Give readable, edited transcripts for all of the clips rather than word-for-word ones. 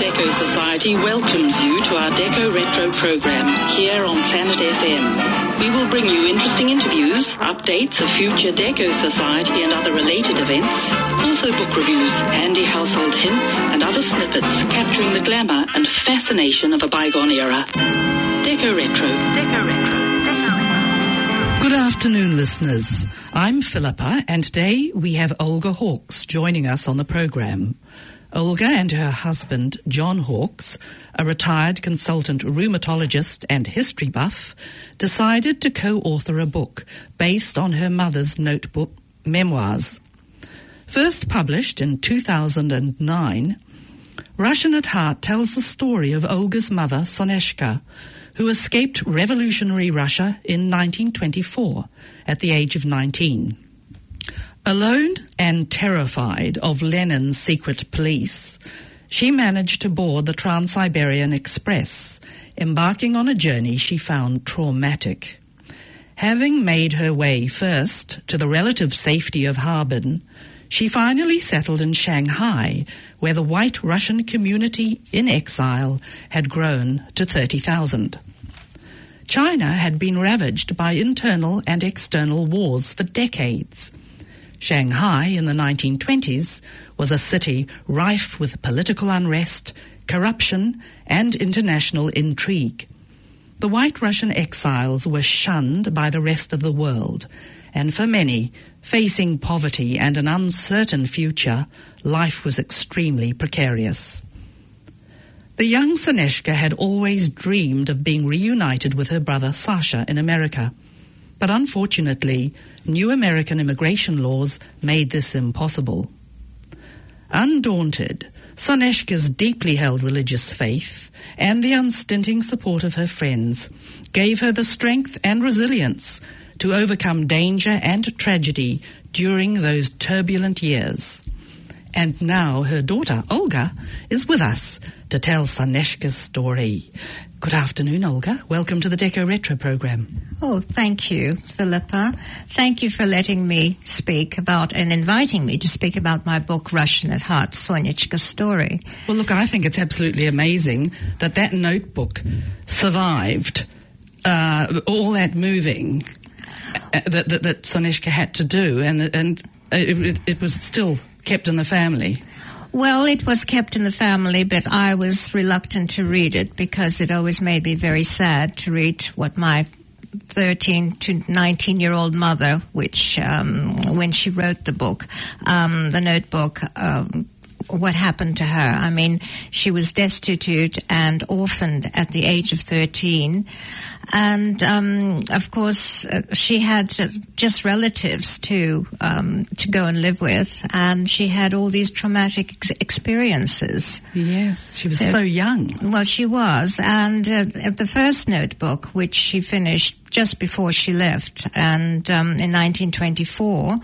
Deco Society welcomes you to our Deco Retro program here on Planet FM. We will bring you interesting interviews, updates of future Deco Society and other related events, also book reviews, handy household hints, and other snippets capturing the glamour and fascination of a bygone era. Deco Retro. Deco Retro. Good afternoon, listeners. I'm Philippa, and today we have Olga Hawkes joining us on the program. Olga and her husband, John Hawkes, a retired consultant rheumatologist and history buff, decided to co-author a book based on her mother's notebook memoirs. First published in 2009, Russian at Heart tells the story of Olga's mother, Soneshka, who escaped revolutionary Russia in 1924 at the age of 19. Alone and terrified of Lenin's secret police, she managed to board the Trans-Siberian Express, embarking on a journey she found traumatic. Having made her way first to the relative safety of Harbin, she finally settled in Shanghai, where the white Russian community in exile had grown to 30,000. China had been ravaged by internal and external wars for decades. Shanghai in the 1920s was a city rife with political unrest, corruption, and international intrigue. The white Russian exiles were shunned by the rest of the world, and for many, facing poverty and an uncertain future, life was extremely precarious. The young Soneshka had always dreamed of being reunited with her brother Sasha in America. But unfortunately, new American immigration laws made this impossible. Undaunted, Soneshka's deeply held religious faith and the unstinting support of her friends gave her the strength and resilience to overcome danger and tragedy during those turbulent years. And now her daughter, Olga, is with us to tell Soneshka's story. Good afternoon, Olga. Welcome to the Deco Retro program. Oh, thank you, Philippa. Thank you for letting me speak about and inviting me to speak about my book, Russian at Heart, Soneshka's Story. Well, look, I think it's absolutely amazing that notebook survived all that moving that Soneshka had to do, and it was still kept in the family. Well, it was kept in the family, but I was reluctant to read it because it always made me very sad to read what my 13 to 19-year-old mother, which when she wrote the book, the notebook, what happened to her. I mean, she was destitute and orphaned at the age of 13. And, of course, she had just relatives to go and live with, and she had all these traumatic experiences. Yes, she was so young. Well, she was. And the first notebook, which she finished just before she left, and in 1924,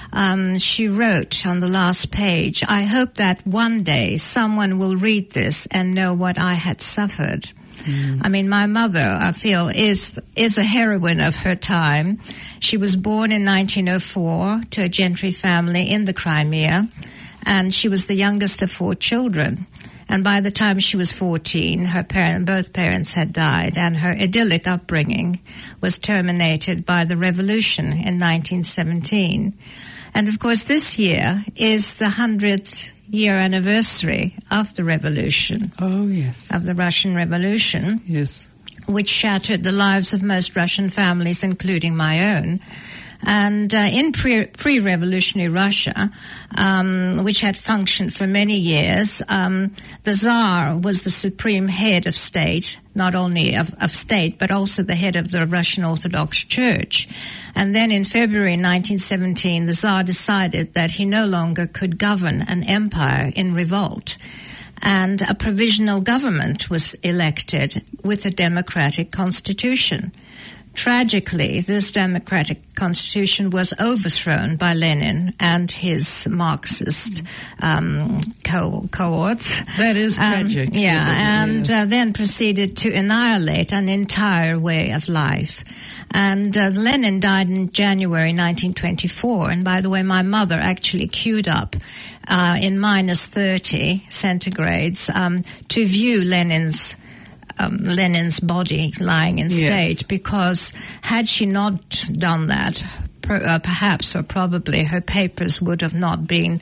she wrote on the last page, "I hope that one day someone will read this and know what I had suffered." I mean, my mother, I feel, is a heroine of her time. She was born in 1904 to a gentry family in the Crimea, and she was the youngest of 4 children. And by the time she was 14, both parents had died, and her idyllic upbringing was terminated by the revolution in 1917. And, of course, this year is the 100th year anniversary of the revolution. Oh, yes. Of the Russian Revolution. Yes. Which shattered the lives of most Russian families, including my own. And in pre-revolutionary Russia, which had functioned for many years, the Tsar was the supreme head of state, not only of state, but also the head of the Russian Orthodox Church. And then in February 1917, the Tsar decided that he no longer could govern an empire in revolt. And a provisional government was elected with a democratic constitution. tragically, this democratic constitution was overthrown by Lenin and his Marxist cohorts. That is tragic. Then proceeded to annihilate an entire way of life. And Lenin died in January 1924. And by the way, my mother actually queued up in minus 30 centigrades to view Lenin's body lying in state, because had she not done that, perhaps or probably her papers would have not been,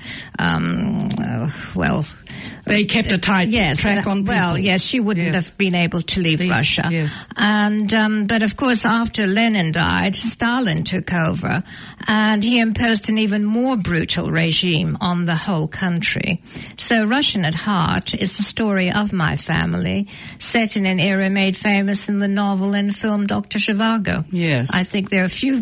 they kept a tight track on people. Well, yes, she wouldn't have been able to leave Russia. Yes. And but of course, after Lenin died, Stalin took over, and he imposed an even more brutal regime on the whole country. So Russian at Heart is the story of my family, set in an era made famous in the novel and film Dr. Zhivago. Yes. I think there are few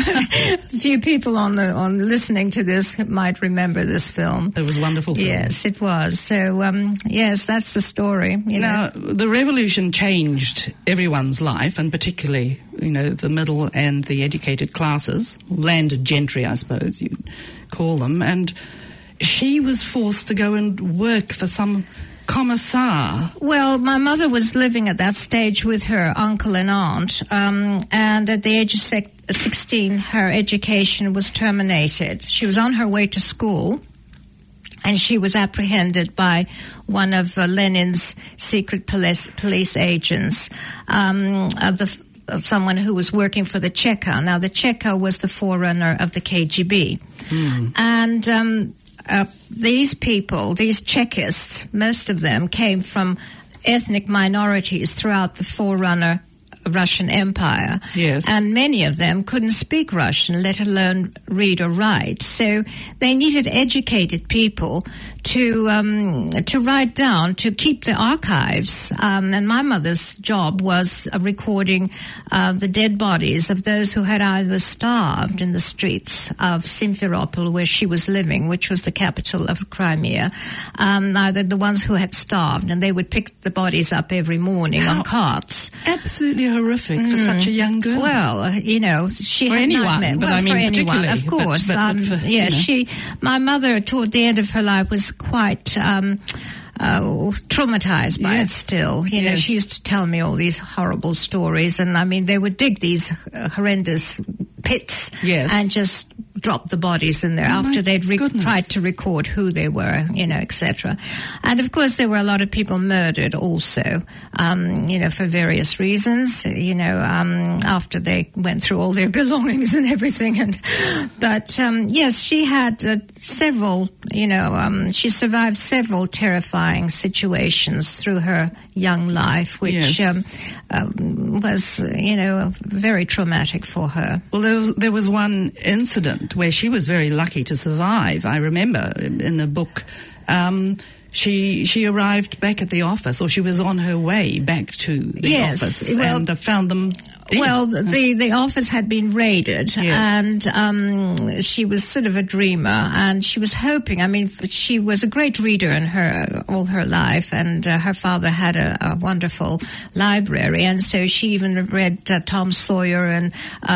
people on listening to this who might remember this film. It was a wonderful film. Yes, it was. So, yes, that's the story. Now, the revolution changed everyone's life, and particularly, the middle and the educated classes, landed gentry, I suppose you'd call them, and she was forced to go and work for some commissar. Well, my mother was living at that stage with her uncle and aunt, and at the age of 16, her education was terminated. She was on her way to school, and she was apprehended by one of Lenin's secret police agents, someone who was working for the Cheka. Now, the Cheka was the forerunner of the KGB. And these people, these Chekists, most of them came from ethnic minorities throughout the forerunner Russian Empire. Yes. And many of them couldn't speak Russian, let alone read or write. So they needed educated people to write down, to keep the archives. And my mother's job was recording the dead bodies of those who had either starved in the streets of Simferopol, where she was living, which was the capital of Crimea, either the ones who had starved, and they would pick the bodies up every morning on carts. Absolutely horrific for such a young girl. Well, she for had anyone, nightmares. but well, I mean for anyone, particularly, of course. But for, my mother, toward the end of her life, was quite traumatized by it still. She used to tell me all these horrible stories, and I mean, they would dig these horrendous pits and just drop the bodies in there after they'd tried to record who they were, etc. And of course, there were a lot of people murdered also, for various reasons, after they went through all their belongings and everything. But yes, she had several, she survived several terrifying situations through her young life, which was, very traumatic for her. Well, there was one incident where she was very lucky to survive. I remember in the book, she arrived back at the office, or she was on her way back to the office, and found them dead. Well, the office had been raided, and she was sort of a dreamer, and she was hoping. I mean, she was a great reader in all her life, and her father had a wonderful library, and so she even read Tom Sawyer and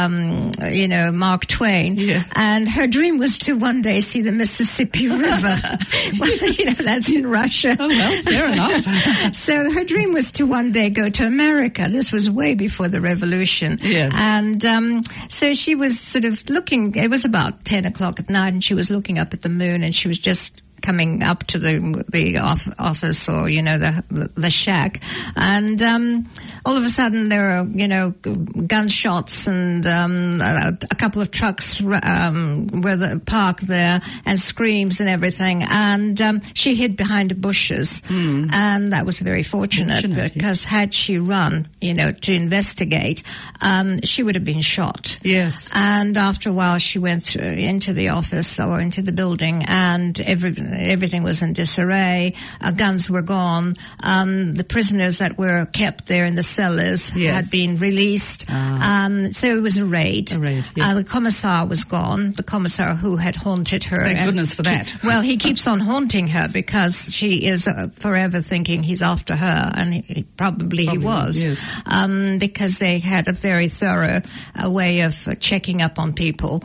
Mark Twain. Yeah. And her dream was to one day see the Mississippi River. That's in Russia. Oh well, fair enough. So her dream was to one day go to America. This was way before the revolution. Yes. And so she was sort of looking, it was about 10 o'clock at night, and she was looking up at the moon, and she was just coming up to the office, or the shack, and all of a sudden there were gunshots, and a couple of trucks were parked there, and screams and everything, and she hid behind the bushes, and that was very fortunate because had she run to investigate, she would have been shot. Yes. And after a while she went into the office or into the building, and everything was in disarray. Guns were gone. The prisoners that were kept there in the cellars had been released. So it was a raid. The commissar was gone. The commissar who had haunted her. Thank goodness for that. Well, he keeps on haunting her because she is forever thinking he's after her, and he was. Yes. Because they had a very thorough way of checking up on people.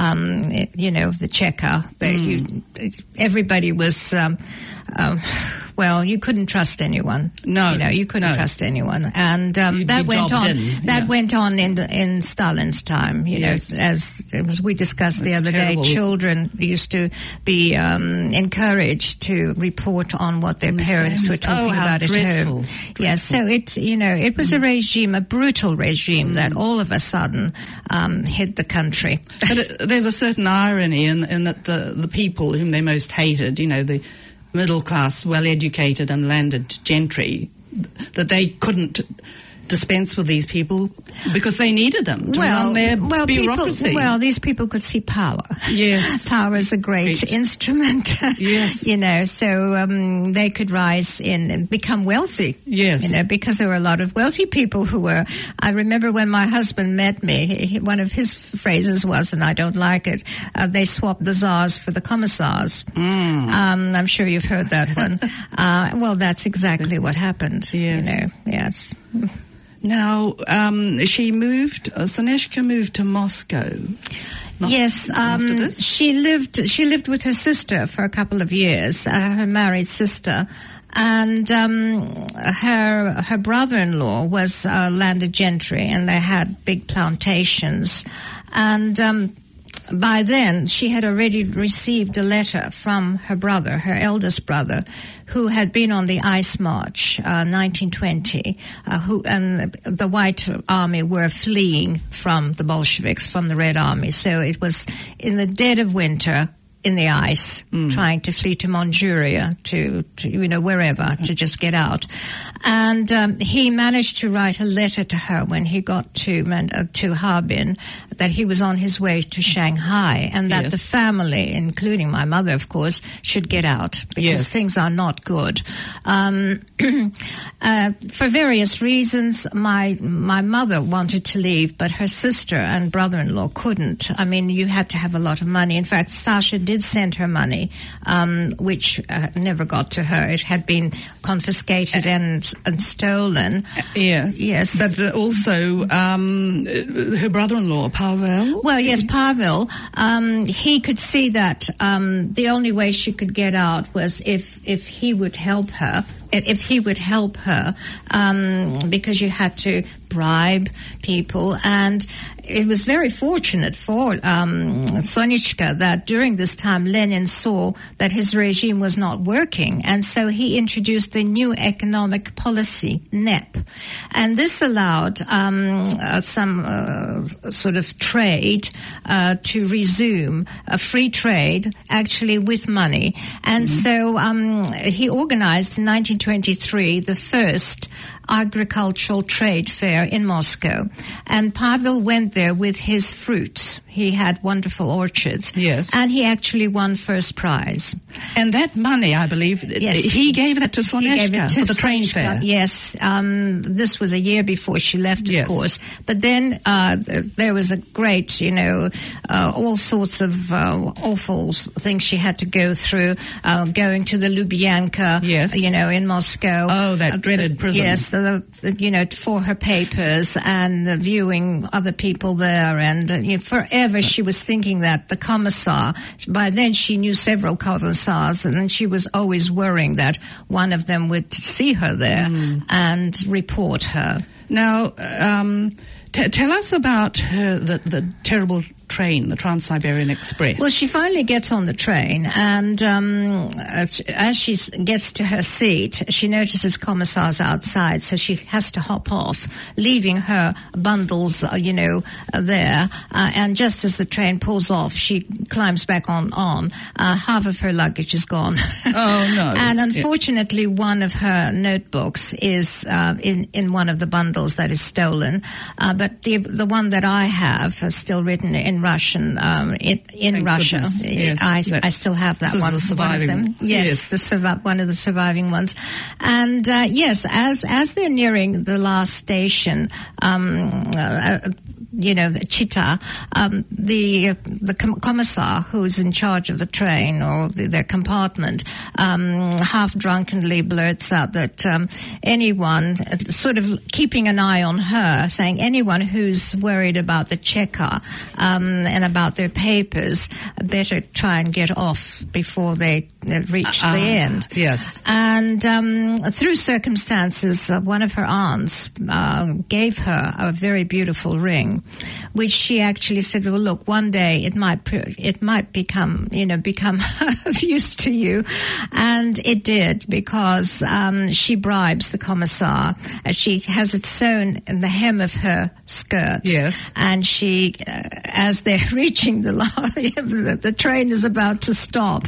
The checker. Everybody was. You couldn't trust anyone. No, you couldn't trust anyone, and that went on in Stalin's time. As we discussed the other day, children used to be encouraged to report on what their parents were talking about at home. Yes, so it was a regime, a brutal regime that all of a sudden hit the country. But there's a certain irony in that the people whom they most hated, the middle-class, well-educated and landed gentry, that they couldn't dispense with these people because they needed them to run their bureaucracy. These people could see power. Yes. Power is a great instrument. Yes. So they could rise and become wealthy. Yes. Because there were a lot of wealthy people who were. I remember when my husband met me, one of his phrases was, and I don't like it, they swapped the czars for the commissars. I'm sure you've heard that one. That's exactly what happened. Yes. Yes. Now, Soneshka moved to Moscow. Yes, after this? She lived with her sister for a couple of years, her married sister. And her brother-in-law was landed gentry, and they had big plantations. And by then, she had already received a letter from her brother, her eldest brother, who had been on the Ice March, 1920, and the White Army were fleeing from the Bolsheviks, from the Red Army. So it was in the dead of winter, in the ice, trying to flee to Manchuria, to wherever, to just get out. And he managed to write a letter to her when he got to Harbin, that he was on his way to Shanghai, and that the family, including my mother, of course, should get out because things are not good. For various reasons, my mother wanted to leave, but her sister and brother-in-law couldn't. I mean, you had to have a lot of money. In fact, Sasha did send her money, which never got to her. It had been confiscated and stolen. Yes. But also her brother-in-law, Pavel. Well, yes, Pavel. He could see that the only way she could get out was if he would help her. Because you had to bribe people, and it was very fortunate for Soneshka that during this time Lenin saw that his regime was not working, and so he introduced the new economic policy, NEP, and this allowed some sort of trade to resume, a free trade, actually with money, and so he organized in 1923 the first agricultural trade fair in Moscow, and Pavel went there with his fruits. He had wonderful orchards. Yes. And he actually won first prize. And that money, I believe, he gave that to Soneshka for the train fair. Yes. This was a year before she left, of course. But then there was a great, all sorts of awful things she had to go through, going to the Lubyanka, in Moscow. Oh, that dreaded prison. Yes, for her papers and viewing other people there. And forever she was thinking that the commissar, by then she knew several commissars, and she was always worrying that one of them would see her there and report her. Now, tell us about the terrible train, the Trans-Siberian Express. Well, she finally gets on the train, and as she gets to her seat, she notices commissars outside, so she has to hop off, leaving her bundles, there. And just as the train pulls off, she climbs back on. Half of her luggage is gone. Oh, no. And unfortunately, one of her notebooks is in one of the bundles that is stolen. But the one that I have is still written in Russian in Russia. Goodness. Yes, I still have that one. The surviving. One of them. Yes, one of the surviving ones. And yes, as they're nearing the last station, the Chita, the commissar who's in charge of the train or their compartment, half drunkenly blurts out that anyone, sort of keeping an eye on her, saying anyone who's worried about the checker and about their papers better try and get off before they reach the end. Yes. And through circumstances, one of her aunts gave her a very beautiful ring, which she actually said, well, look, one day it might become of use to you. And it did, because she bribes the commissar. She has it sewn in the hem of her skirt. Yes. And she, as they're reaching the train is about to stop,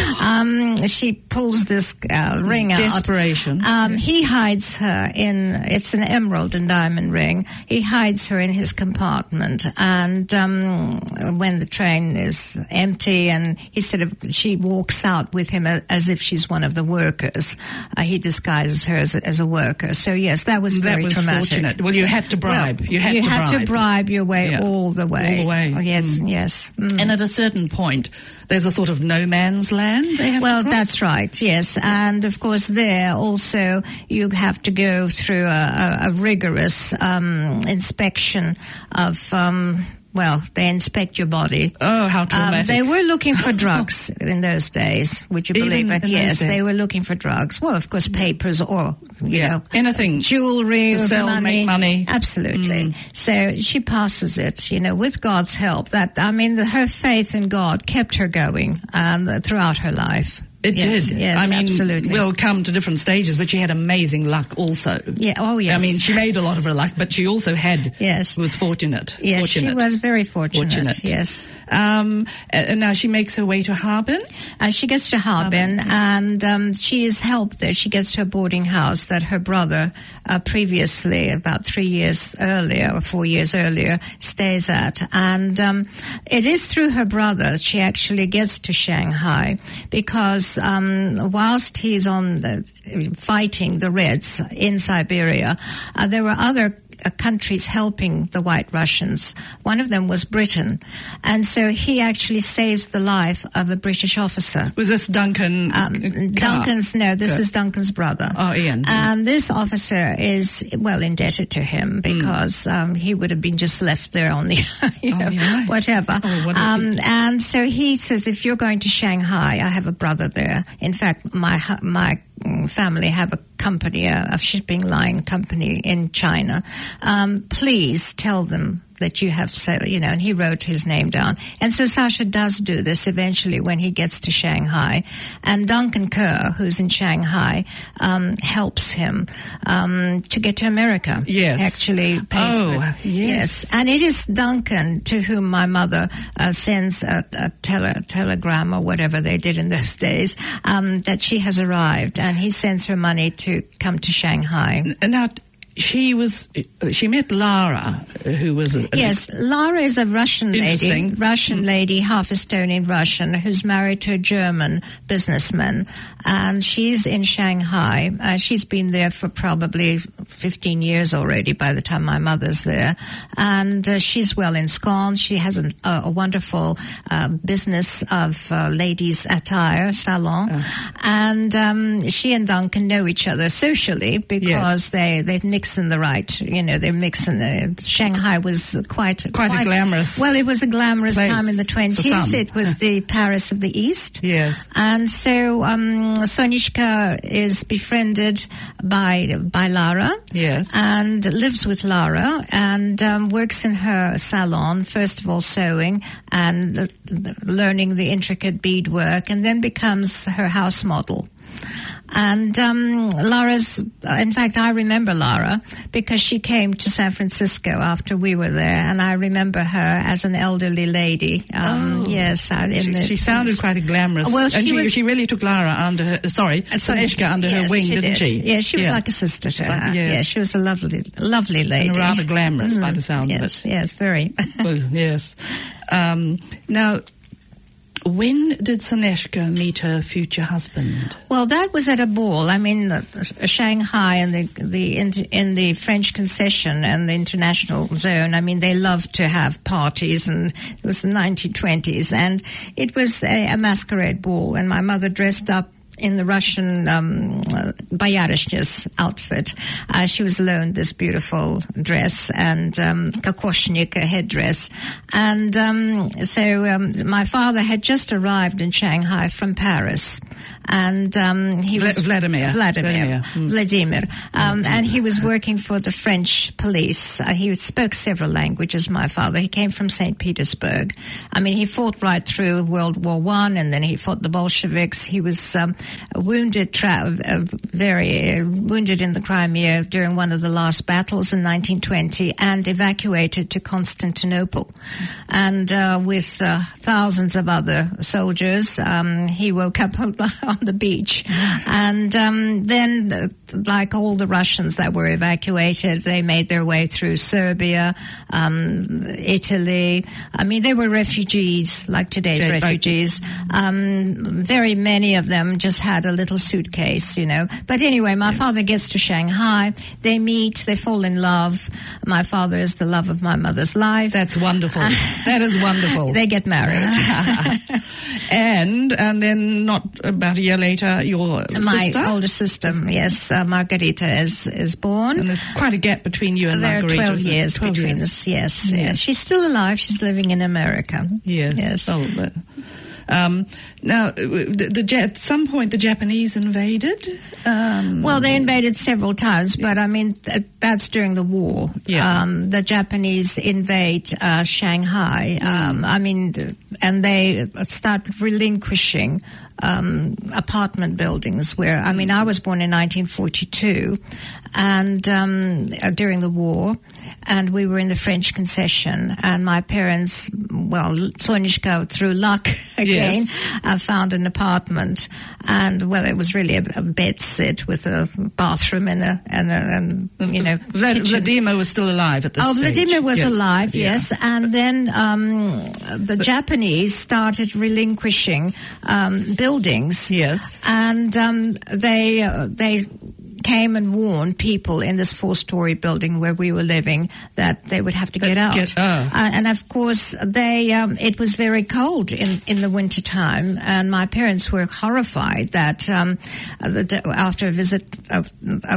she pulls this ring out. Desperation. He hides her it's an emerald and diamond ring. He hides her in his compartment, and when the train is empty, and she walks out with him as if she's one of the workers. He disguises her as a worker. So yes, that was very traumatic. Fortunate. Well, you had to bribe. You had to bribe your way all the way. All the way. Oh, yes, yes. Mm. And at a certain point, there's a sort of no man's land. That's right. Yes, and of course there also you have to go through a rigorous inspection of. They inspect your body. Oh, how traumatic. They were looking for drugs in those days. Would you believe it? Yes, they were looking for drugs. Well, of course, papers or, anything. Jewelry, to sell, make money. Absolutely. So she passes it, with God's help. Her faith in God kept her going throughout her life. It did. Yes, absolutely. We'll come to different stages, but she had amazing luck also. Yeah. Oh, yes. She made a lot of her luck, but she also was fortunate. Yes, she was very fortunate. Yes. And now she makes her way to Harbin? She gets to Harbin, and she is helped there. She gets to a boarding house that her brother previously, about 3 years earlier or 4 years earlier, stays at. And it is through her brother that she actually gets to Shanghai, because whilst he's fighting the Reds in Siberia, there were other countries helping the White Russians. One of them was Britain. And so he actually saves the life of a British officer. Was this Duncan? This is Duncan's brother. Oh, Ian. And this officer is well indebted to him, because he would have been just left there on the, whatever. Oh, and so he says, if you're going to Shanghai, I have a brother there. In fact, my family have a company, a shipping line company in China. Please tell them that you have, and he wrote his name down. And so Sasha does do this eventually when he gets to Shanghai. And Duncan Kerr, who's in Shanghai, helps him to get to America. Yes. Actually pays for it. Yes. And it is Duncan to whom my mother sends a telegram or whatever they did in those days, that she has arrived. And he sends her money to come to Shanghai. Now, she met Lara, who was Lara is a Russian lady, half Estonian Russian, who's married to a German businessman, and she's in Shanghai. She's been there for probably 15 years already by the time my mother's there, and she's well ensconced. She has a wonderful business of ladies' attire salon, and she and Duncan know each other socially because they've mixed in the right, they're mixing. Shanghai was quite a glamorous. Well, it was a glamorous time in the 20s. It was the Paris of the East. Yes. And so Sonishka is befriended by Lara. Yes. And lives with Lara and works in her salon, first of all sewing and learning the intricate beadwork, and then becomes her house model. And in fact, I remember Lara because she came to San Francisco after we were there, and I remember her as an elderly lady. Yes. She sounded quite a glamorous. Well, she really took Lara under her, Sonishka under her wing, didn't she? Yeah, she was like a sister to her. Yes. Yeah, she was a lovely lady. And rather glamorous by the sounds of it. Yes, very. Well, yes. Now, when did Snezhka meet her future husband? Well, that was at a ball. I mean, Shanghai and in the French concession and the international zone. I mean, they loved to have parties, and it was the 1920s, and it was a masquerade ball. And my mother dressed up in the Russian Bayarishna's outfit. She was loaned this beautiful dress and kokoshnik, a headdress. And so my father had just arrived in Shanghai from Paris. And he was Vladimir. And he was working for the French police. He spoke several languages, my father. He came from St. Petersburg. I mean, he fought right through World War I, and then he fought the Bolsheviks. He was wounded in the Crimea during one of the last battles in 1920 and evacuated to Constantinople. And with thousands of other soldiers, he woke up on the beach. And then, like all the Russians that were evacuated, they made their way through Serbia, Italy. I mean, they were refugees, like today's refugees. Very many of them just had a little suitcase, you know. But anyway, my father gets to Shanghai. They meet. They fall in love. My father is the love of my mother's life. That's wonderful. That is wonderful. They get married. and then not about a year later, your sister? My older sister, yes, Margarita is born. And there's quite a gap between you and Margarita. There are 12 years between us, yes. She's still alive. She's living in America. Yes. Oh, now, at some point, the Japanese invaded? Well, they invaded several times, but I mean, that's during the war. Yeah. The Japanese invade Shanghai. I mean, and they started relinquishing apartment buildings where, I mean, I was born in 1942 and during the war, and we were in the French concession, and my parents, well, Sonishka, through luck again, found an apartment, and well, it was really a bed sit with a bathroom and you know, Vladimir was still alive at this stage. Vladimir was alive, yes, and then the Japanese started relinquishing buildings, and they came and warned people in this 4-story building where we were living that they would have to get out. And of course, it was very cold in the winter time, and my parents were horrified that after a visit of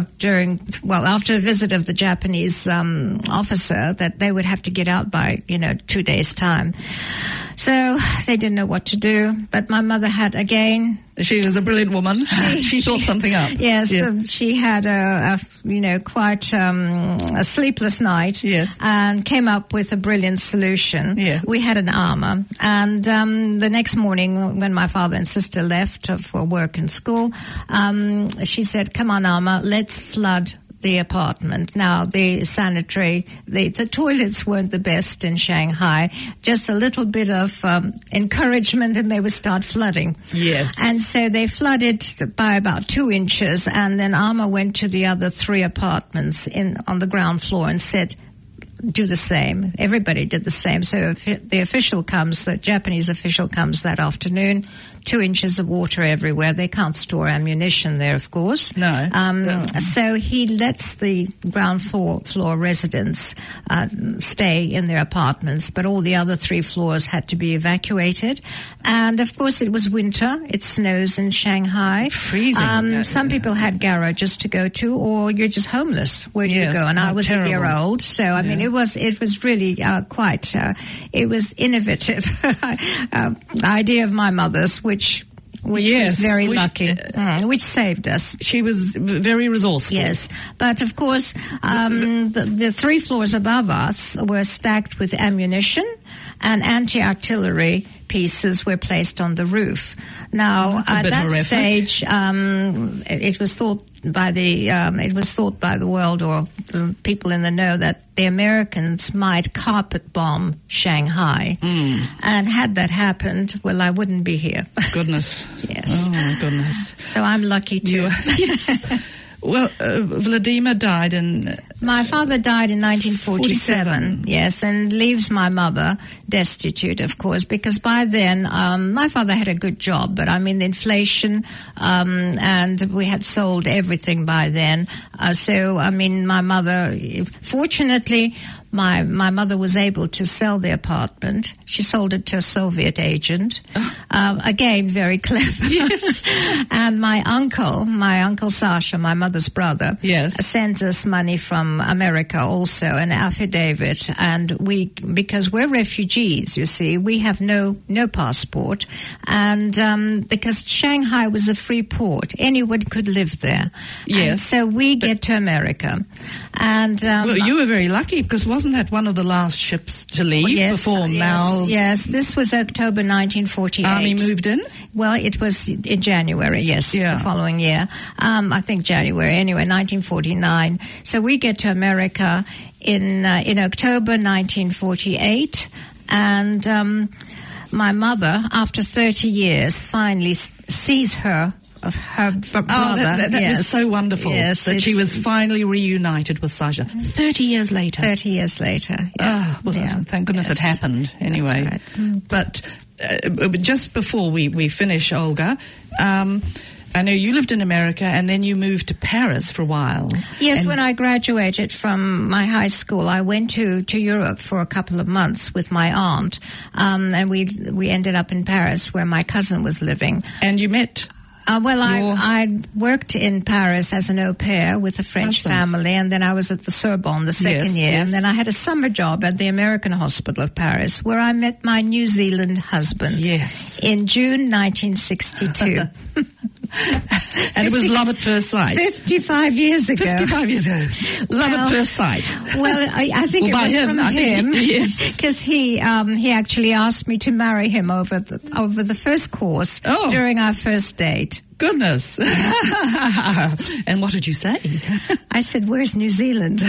the Japanese officer, that they would have to get out by 2 days' time. So they didn't know what to do, but my mother had, again... She was a brilliant woman. She thought something up. Yes, she had quite a sleepless night. Yes, and came up with a brilliant solution. Yes. We had an armor, and the next morning when my father and sister left for work and school, she said, "Come on, Alma, let's flood the apartment." Now, the toilets weren't the best in Shanghai. Just a little bit of encouragement and they would start flooding. Yes. And so they flooded by about 2 inches, and then Alma went to the other 3 apartments on the ground floor and said, do the same. Everybody did the same. So the Japanese official comes that afternoon, 2 inches of water everywhere. They can't store ammunition there, of course. No. So he lets the ground floor residents stay in their apartments, but all the other 3 floors had to be evacuated. And, of course, it was winter. It snows in Shanghai. Freezing. Some people had garages to go to, or you're just homeless. Where do you go? And I was terrible. A year old, so, I mean, it was really quite, it was innovative idea of my mother's, which was very lucky, which saved us. She was very resourceful. Yes, but of course, the 3 floors above us were stacked with ammunition, and anti-artillery pieces were placed on the roof. Now, at that stage, it was thought by the world, or the people in the know, that the Americans might carpet bomb Shanghai. And had that happened, well, I wouldn't be here. Goodness. Yes. Oh, my goodness. So I'm lucky too. Yes. Well, Vladimir died in... My father died in 1947, yes, and leaves my mother destitute, of course, because by then my father had a good job, but I mean the inflation, and we had sold everything by then. So, I mean, my mother, fortunately, my mother was able to sell the apartment. She sold it to a Soviet agent. Again, very clever. Yes. And my uncle Sasha, my mother's brother, yes, sends us money from America also, an affidavit. And because we're refugees, you see, we have no passport. And because Shanghai was a free port, anyone could live there. Yes. And so we get to America. And well, you were very lucky, because wasn't that one of the last ships to leave before Mao's... Yes, this was October 1948. Army moved in? Well, it was in January, yes, the following year. I think January, anyway, 1949. So we get to America in October 1948, and my mother, after 30 years, finally sees her brother. That was so wonderful, that she was finally reunited with Sasha 30 years later. 30 years later. Yeah. Thank goodness it happened anyway. That's right. But just before we finish, Olga, I know you lived in America and then you moved to Paris for a while. Yes, when I graduated from my high school, I went to Europe for a couple of months with my aunt, and we ended up in Paris where my cousin was living. And you met... I worked in Paris as an au pair with a French family, and then I was at the Sorbonne the second year, and then I had a summer job at the American Hospital of Paris, where I met my New Zealand husband. Yes. In June 1962. And it was love at first sight. 55 years ago. 55 years ago. Love at first sight. Well, I think it was from him. Yes. Because he actually asked me to marry him over the first course during our first date. Goodness. And what did you say? I said, where's New Zealand?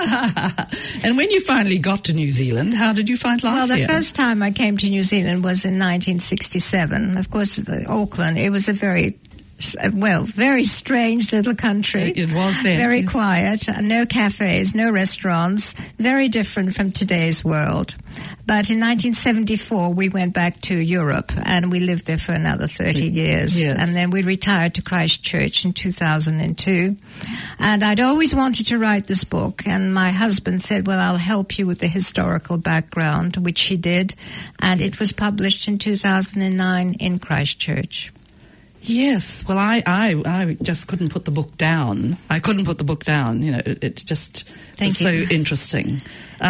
And when you finally got to New Zealand, how did you find life Well, the here? first time I came to New Zealand was in 1967. Of course, Auckland, it was a very strange little country. It was there. Very quiet, no cafes, no restaurants, very different from today's world. But in 1974, we went back to Europe, and we lived there for another 30 years. Yes. And then we retired to Christchurch in 2002. And I'd always wanted to write this book, and my husband said, well, I'll help you with the historical background, which he did. And it was published in 2009 in Christchurch. Yes. Well, I just couldn't put the book down. I couldn't put the book down. You know, it just was so interesting.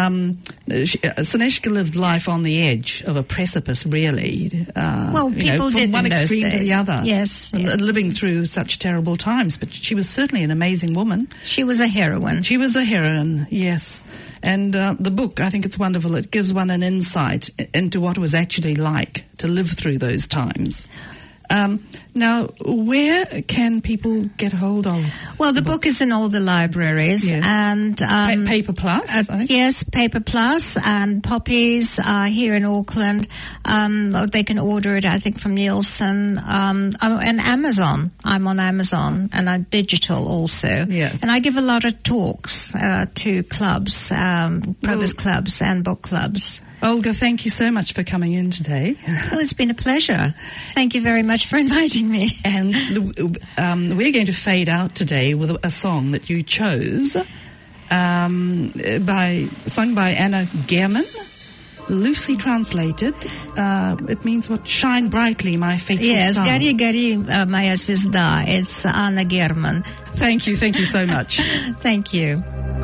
Snezhka lived life on the edge of a precipice, really. Well, people did from one in those extreme to days. the other. Yes. And living through such terrible times. But she was certainly an amazing woman. She was a heroine. She was a heroine, yes. And the book, I think it's wonderful. It gives one an insight into what it was actually like to live through those times. Now, where can people get hold of? Well, the book is in all the libraries, and Paper Plus. Yes, Paper Plus and Poppies here in Auckland. They can order it, I think, from Nielsen and Amazon. I'm on Amazon, and I'm digital also. Yes. And I give a lot of talks to clubs, progress clubs, and book clubs. Olga, thank you so much for coming in today. Well, it's been a pleasure. Thank you very much for inviting me. And we're going to fade out today with a song that you chose, sung by Anna Gehrman, loosely translated. It means what? Shine brightly, my faithful star. Yes, Gari Gari Maya Zvezda. It's Anna Gehrman. Thank you so much. Thank you.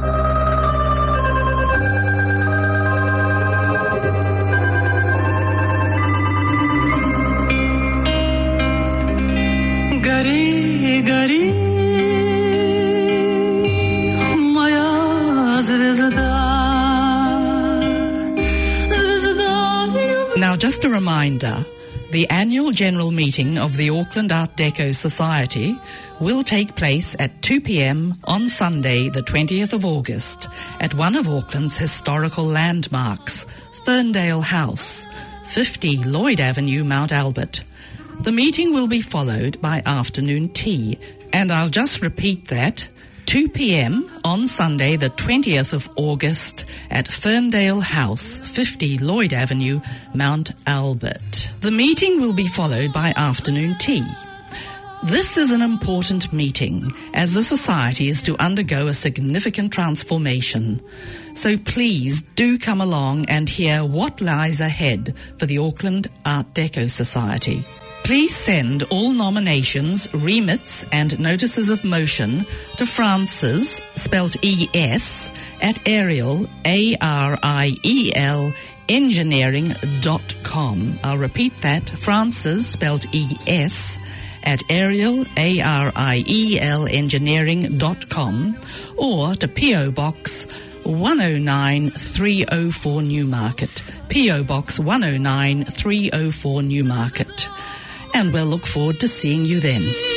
Now, just a reminder, the annual general meeting of the Auckland Art Deco Society will take place at 2 p.m. on Sunday, the 20th of August, at one of Auckland's historical landmarks, Ferndale House, 50 Lloyd Avenue, Mount Albert. The meeting will be followed by afternoon tea, and I'll just repeat that, 2 p.m. on Sunday the 20th of August at Ferndale House, 50 Lloyd Avenue, Mount Albert. The meeting will be followed by afternoon tea. This is an important meeting as the Society is to undergo a significant transformation. So please do come along and hear what lies ahead for the Auckland Art Deco Society. Please send all nominations, remits and notices of motion to Frances, spelt E-S, at Ariel, A-R-I-E-L, engineering.com. I'll repeat that, Frances, spelt E-S, at Ariel, A-R-I-E-L, engineering.com, or to P.O. Box 109 304 Newmarket, P.O. Box 109 304 Newmarket. And we'll look forward to seeing you then.